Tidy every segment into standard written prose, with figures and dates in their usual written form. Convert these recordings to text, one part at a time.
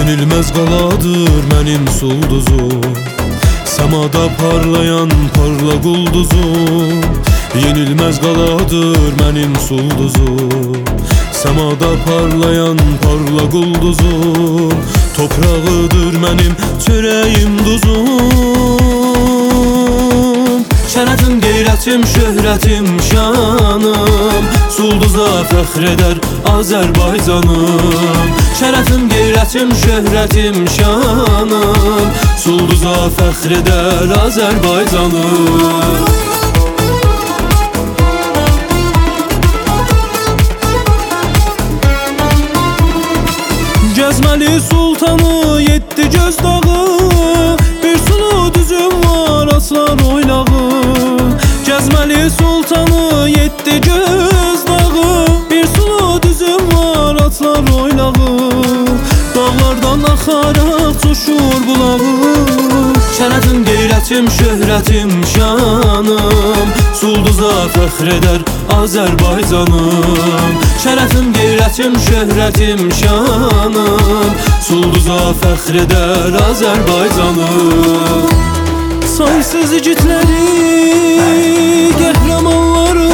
Yenilmez qaladır mənim sulduzum, səmada parlayan parlaq ulduzum. Yenilmez qaladır mənim sulduzum, səmada parlayan parlaq ulduzum. Toprağıdır mənim çörəyim duzum. Şərəfim, qeyrətim, şöhrətim, şanım, Sulduza fəxr edər Azərbaycanım. Şərəfim, qeyrətim, şöhrətim, şanım, Sulduza fəxr edər Azərbaycanım. Gəzməli sultanı yeddi göz dağı, bir sulu düzüm var aslan oynağı. Gəzməli sultanı yeddi göz dağı, bir sulu düzüm var atlar oynağı. Dağlardan axaraq coşur bulağı. Şərəfim, qeyrətim, şöhrətim, şanım, Sulduza fəxr edər Azərbaycanım. Şərəfim, qeyrətim, şöhrətim, şanım, Sulduza fəxr edər Azərbaycanım. Saysız igidləri, qəhrəmanları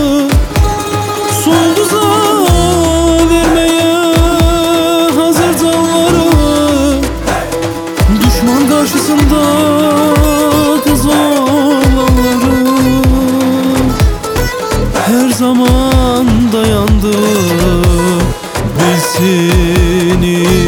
Sulduza verməyə hazır canları. Düşman qarşısında qız olanları hər zaman dayandı bilsin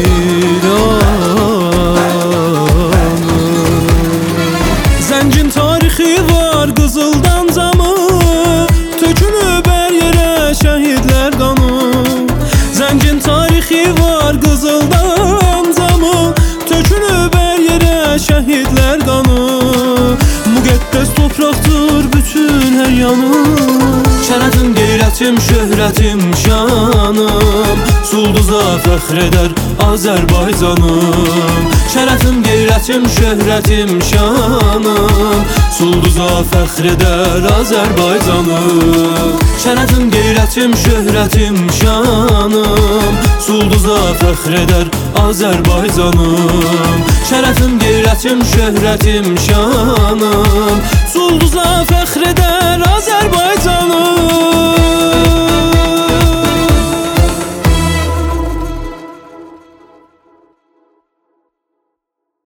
İranı. Zəngin tarixi var qızıldan camı, tökülüb hər yerə şəhidlər qanı. Zəngin tarixi var qızıldan camı, tökülüb hər yerə şəhidlər qanı. Müqəddəs torpaqdır bütün hər yanı. Şərəfim, qeyrətim, şöhrətim, şanım, Sulduza fəxr edər Azərbaycanım. Şərəfim, qeyrətim, şöhrətim, şanım, Sulduza fəxr edər Azərbaycanım. Şərəfim, qeyrətim, şöhrətim, şanım, Sulduza fəxr edər Azərbaycanım. Şərəfim, qeyrətim, şöhrətim, şanım, Sulduza fəxr edər Azərbaycanım.